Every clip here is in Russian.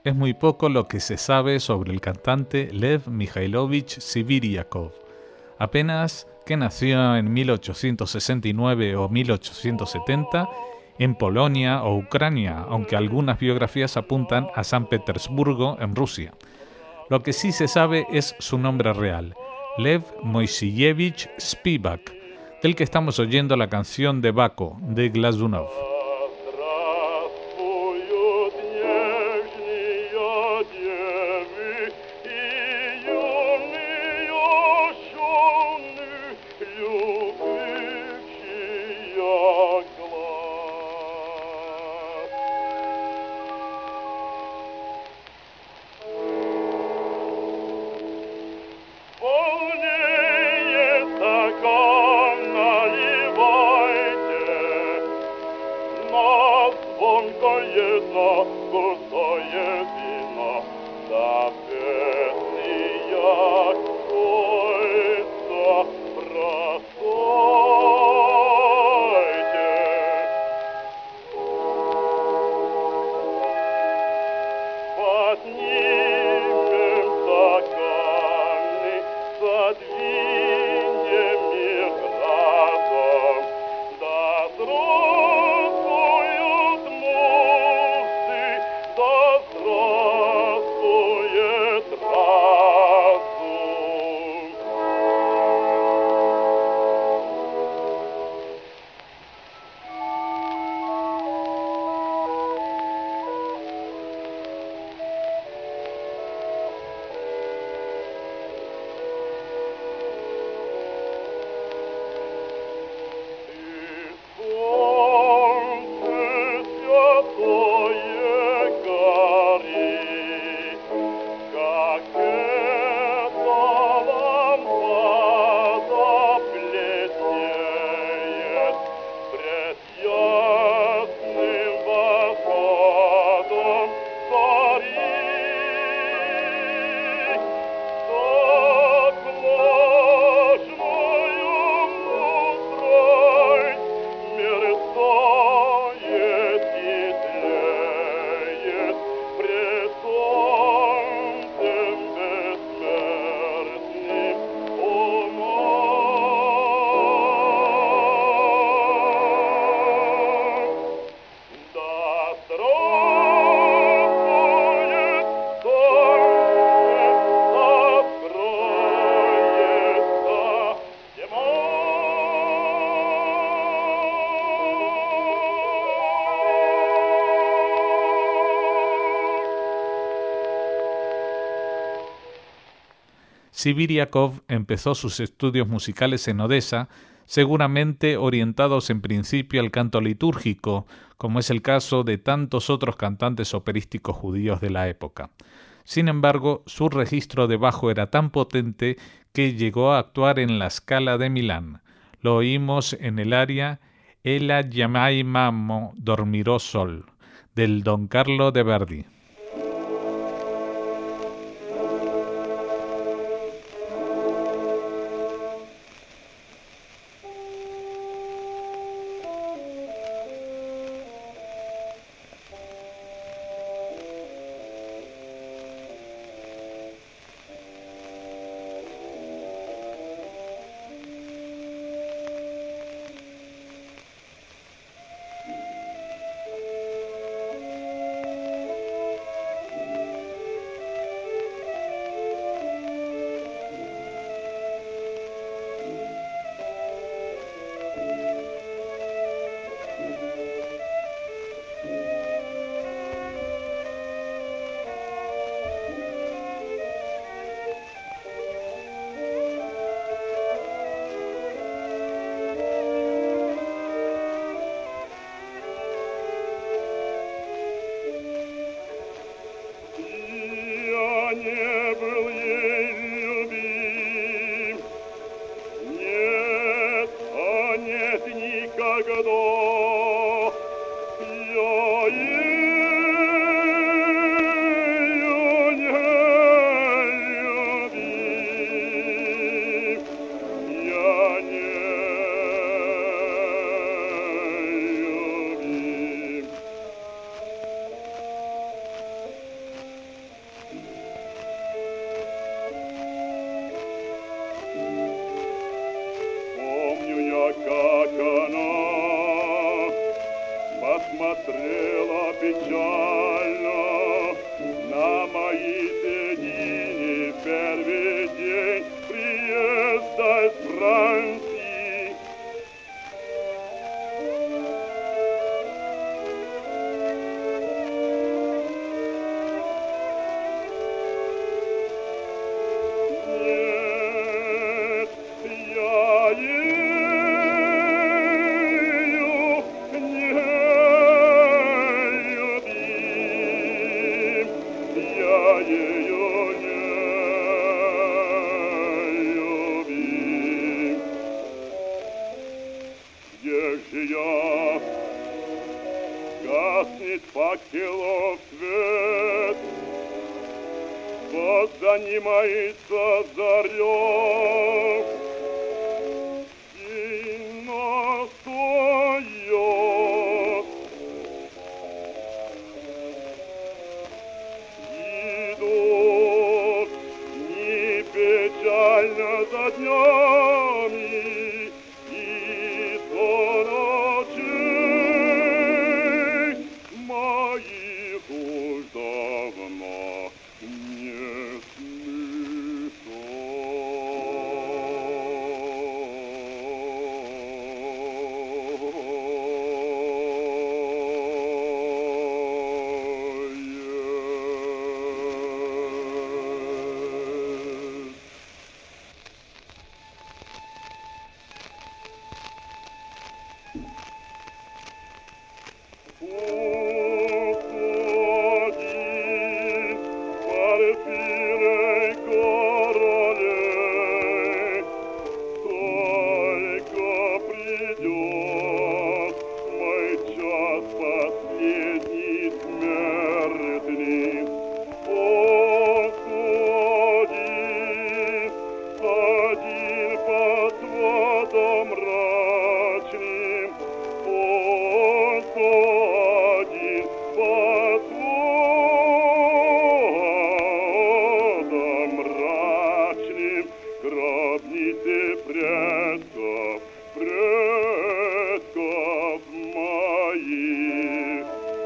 es muy poco lo que se sabe sobre el cantante Lev Mikhailovich Sibiriakov. Apenas que nació en 1869 o 1870 en Polonia o Ucrania, aunque algunas biografías apuntan a San Petersburgo, en Rusia. Lo que sí se sabe es su nombre real, Lev Moiseyevich Spivak, del que estamos oyendo la canción de Bako, de Glazunov. Sibiriakov empezó sus estudios musicales en Odessa, seguramente orientados en principio al canto litúrgico, como es el caso de tantos otros cantantes operísticos judíos de la época. Sin embargo, su registro de bajo era tan potente que llegó a actuar en la Scala de Milán. Lo oímos en el aria Ella Yamai Mammo Dormirò Sol, del Don Carlo de Verdi. смотрела печально на мои седины в первый день приезда из Франции. Нет, я ею не любим, я ее не любим. Где же я? Гаснет факелов свет, вот занимается зарёв, и настает. Идут не печально за днями, и то ночей моих уж давно не предков моих.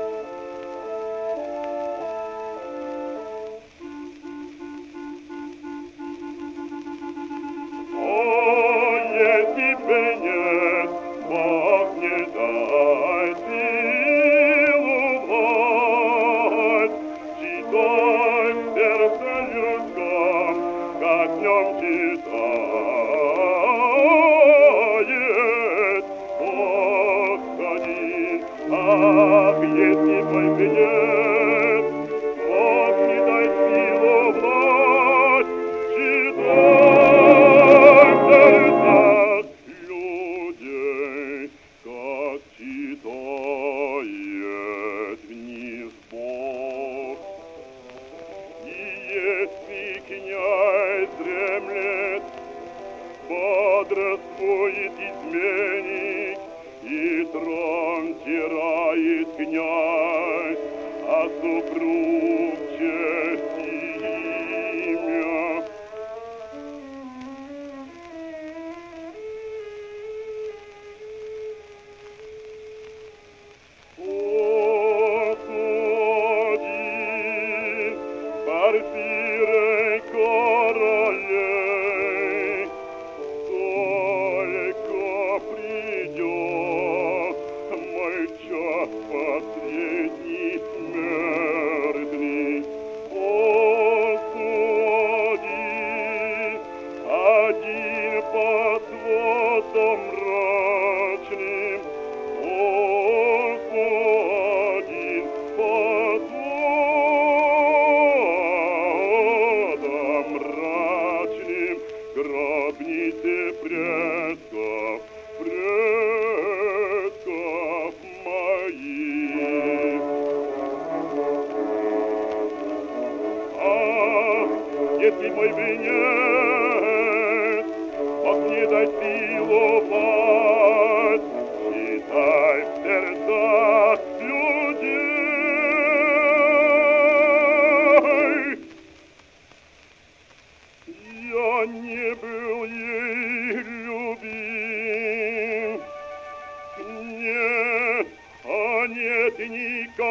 О, если бы нет, Бог не дай целовать, читай в сердце людском, как в нем читает. Господи, ах, если бы нет, Бог не дай силу власть, читай в сердцах людей, как читает вниз Бог. И если князь дремлет, бодрствует изменник, и трон тирает князь, а супруг честь и имя. Господи, Порфирий королей, только придет мой час последний смертный.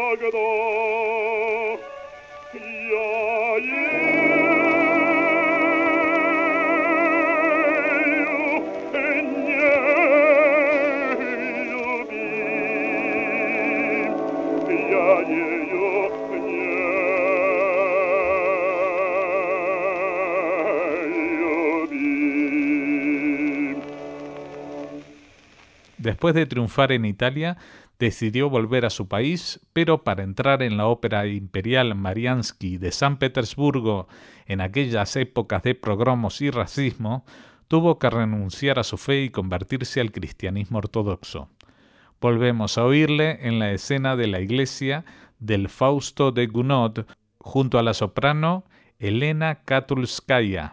когда я ею не любим, я ею не любим. Después de triunfar en Italia, decidió volver a su país, pero para entrar en la Ópera Imperial Mariinsky de San Petersburgo en aquellas épocas de pogromos y racismo, tuvo que renunciar a su fe y convertirse al cristianismo ortodoxo. Volvemos a oírle en la escena de la iglesia del Fausto de Gounod junto a la soprano Elena Katulskaya.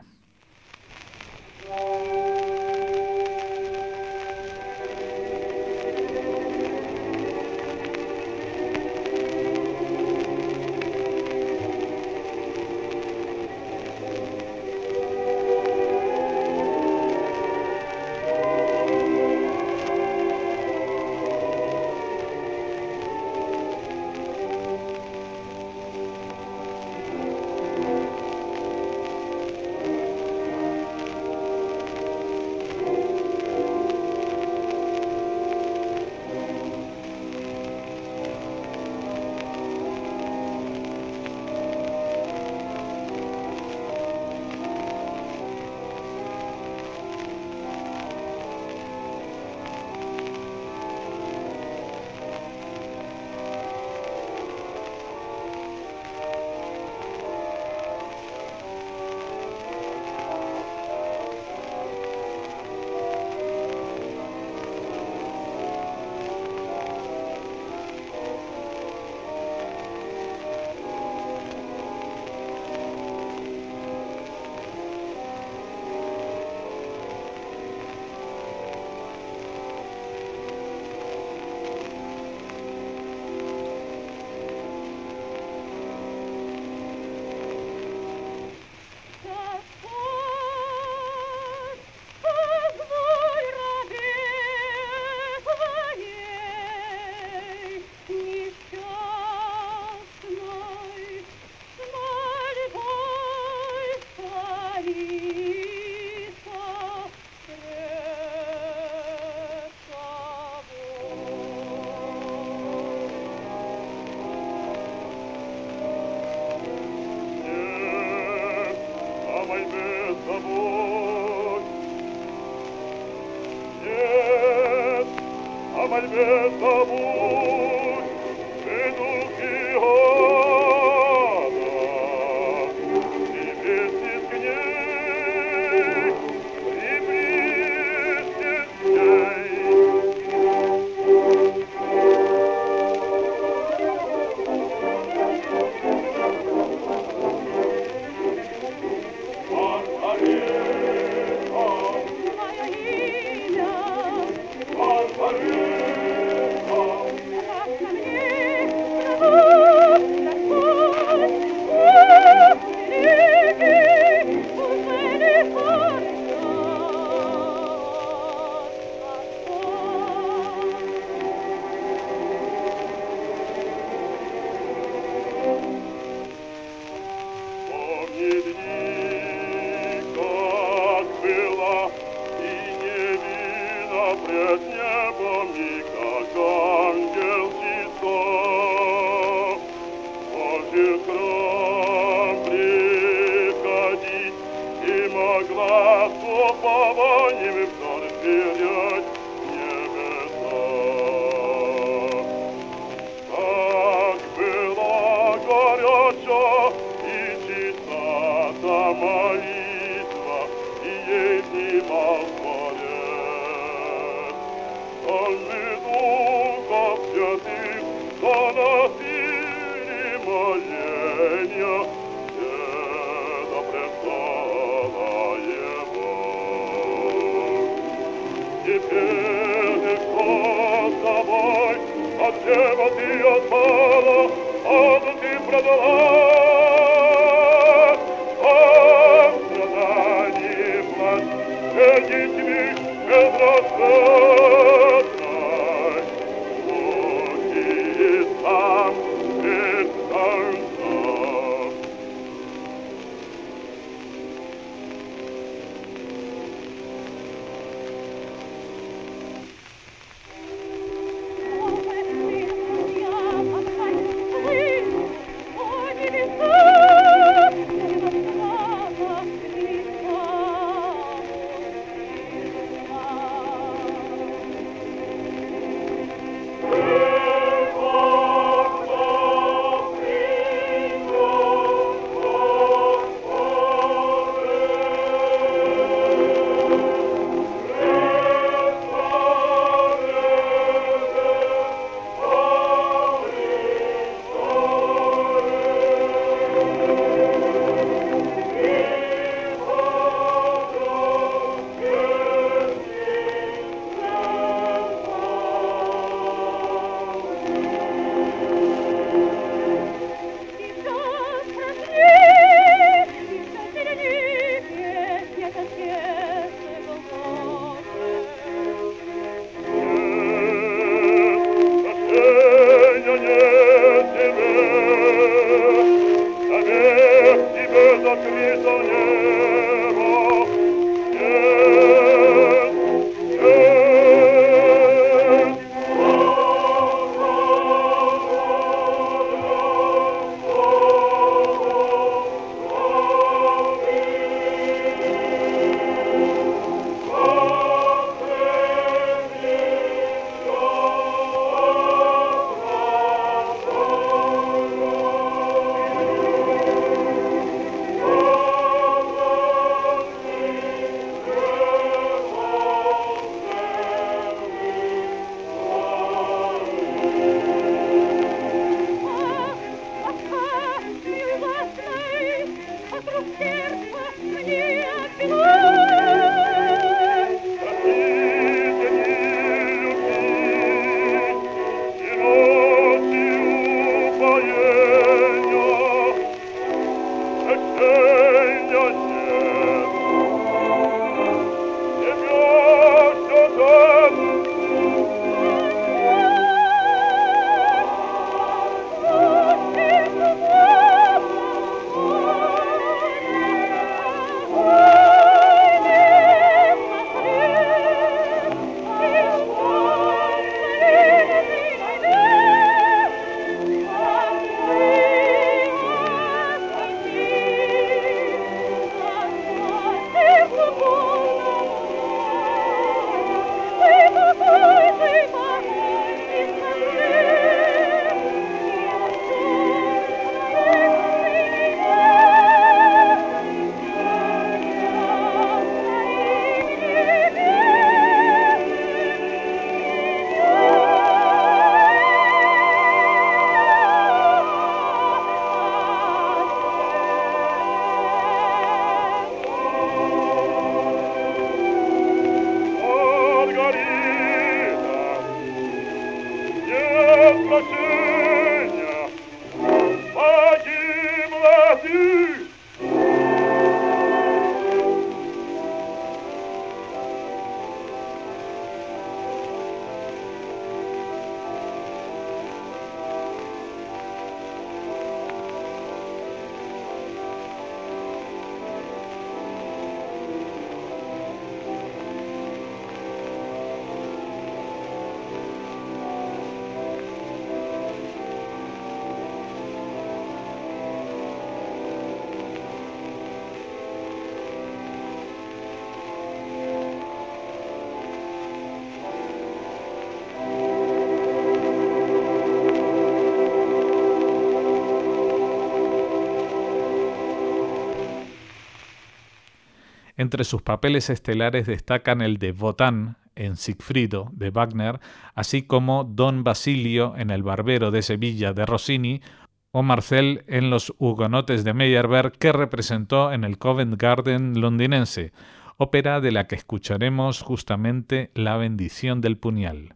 Entre sus papeles estelares destacan el de Wotan en Sigfrido de Wagner, así como Don Basilio en El Barbero de Sevilla de Rossini o Marcel en Los Hugonotes de Meyerbeer, que representó en el Covent Garden londinense, ópera de la que escucharemos justamente La bendición del puñal.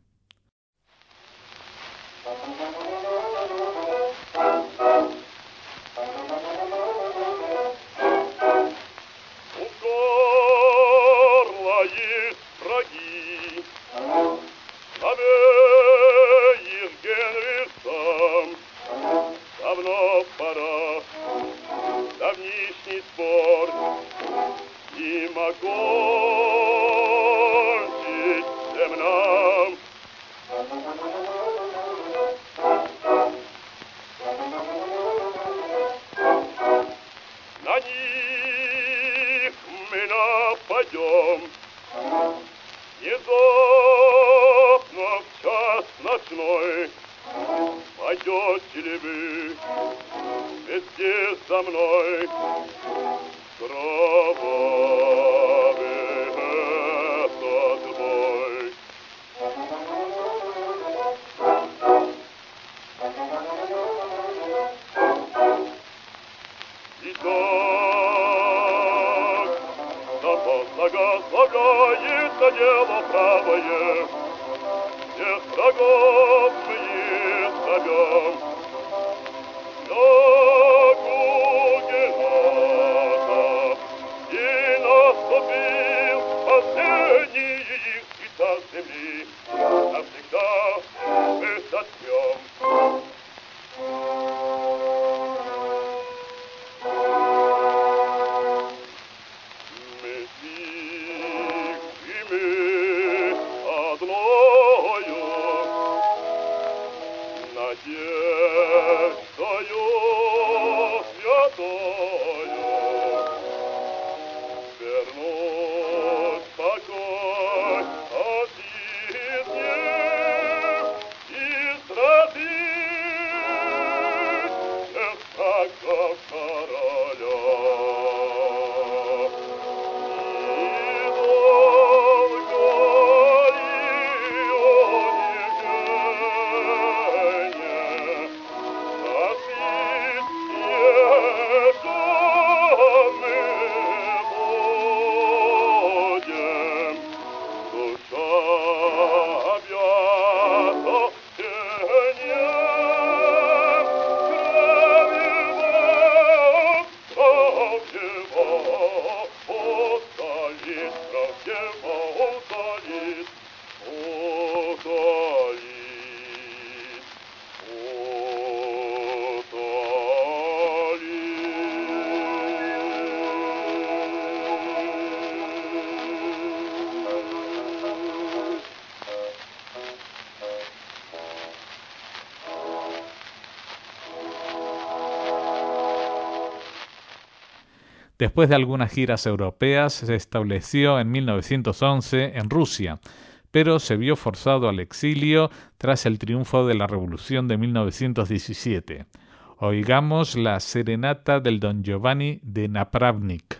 Давно пора, давнишний спор им окончить всем нам. На них мы нападем, внезапно в час ночной. Пойдете ли вы вместе со мной кровавый этот бой? Итак, запас благословляет на дело правое, всех врагов мы зовем. И наступил последний их цвета земли, навсегда мы сотрем. Мы тихими одною надеждою святою вернуть покой от жизни и сразить всех врагов короля. Después de algunas giras europeas, se estableció en 1911 en Rusia, pero se vio forzado al exilio tras el triunfo de la Revolución de 1917. Oigamos la serenata del Don Giovanni de Napravnik.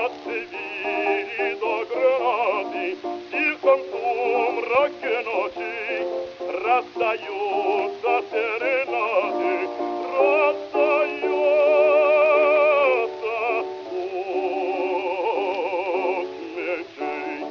от Севильи до Гранады, в тихом сумраке ночи раздаются серенады, раздается звук мечей.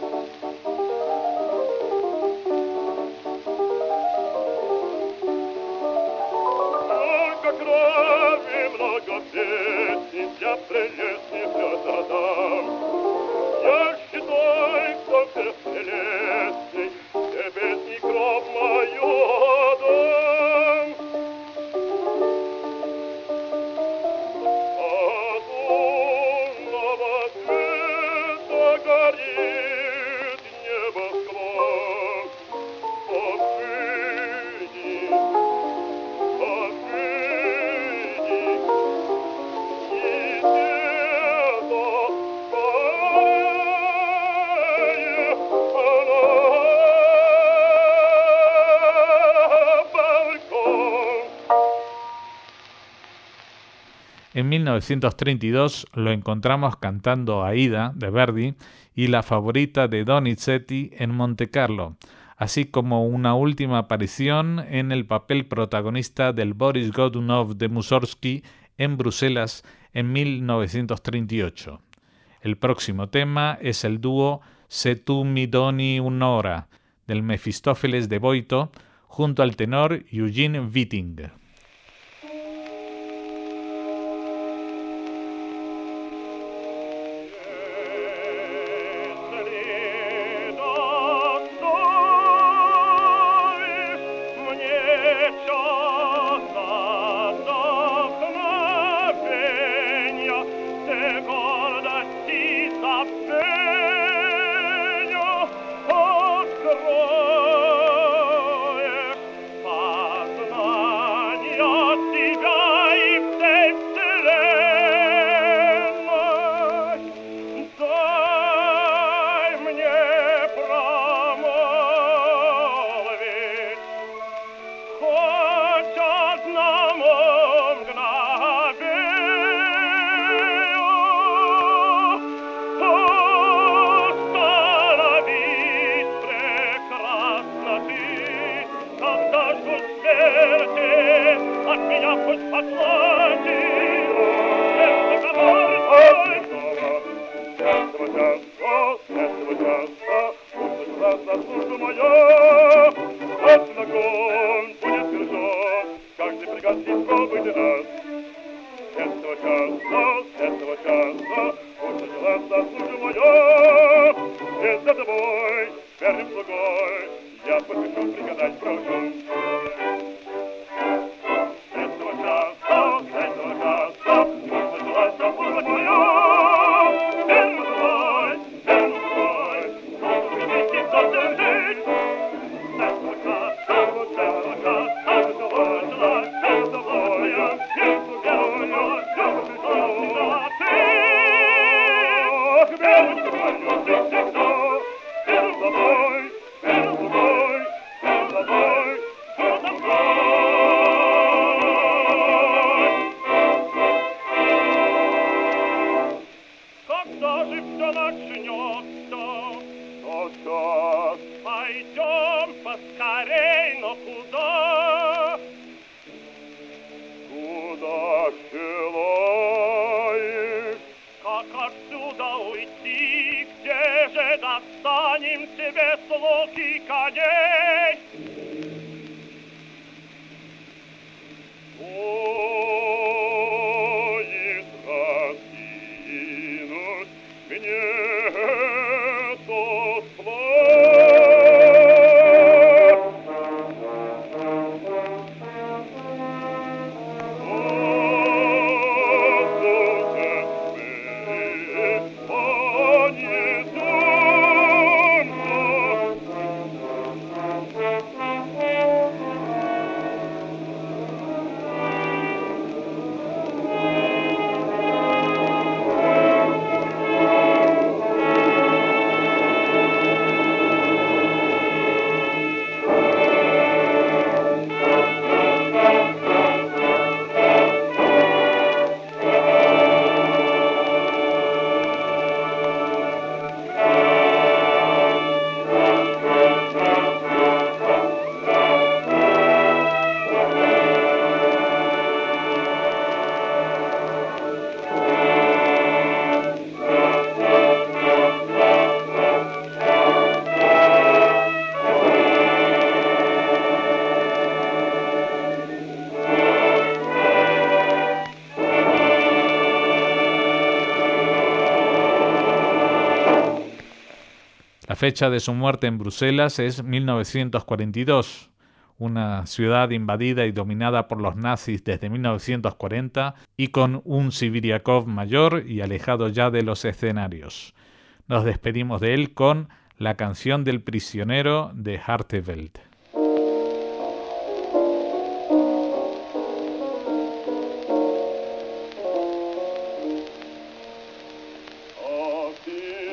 Много крови, много песен для прелестных отдам. Я считай, кто всех прелестный, тебе и гроб мою отдам. От лунного света горит небосклон. Попыди, En 1932 lo encontramos cantando Aida de Verdi y La favorita de Donizetti en Montecarlo, así como una última aparición en el papel protagonista del Boris Godunov de Mussorgsky en Bruselas en 1938. El próximo tema es el dúo Se tu mi doni un'ora del Mefistófeles de Boito junto al tenor Eugene Witting. La fecha de su muerte en Bruselas es 1942, una ciudad invadida y dominada por los nazis desde 1940 y con un Sibiriakov mayor y alejado ya de los escenarios. Nos despedimos de él con La canción del prisionero de Hartevelt. Ach,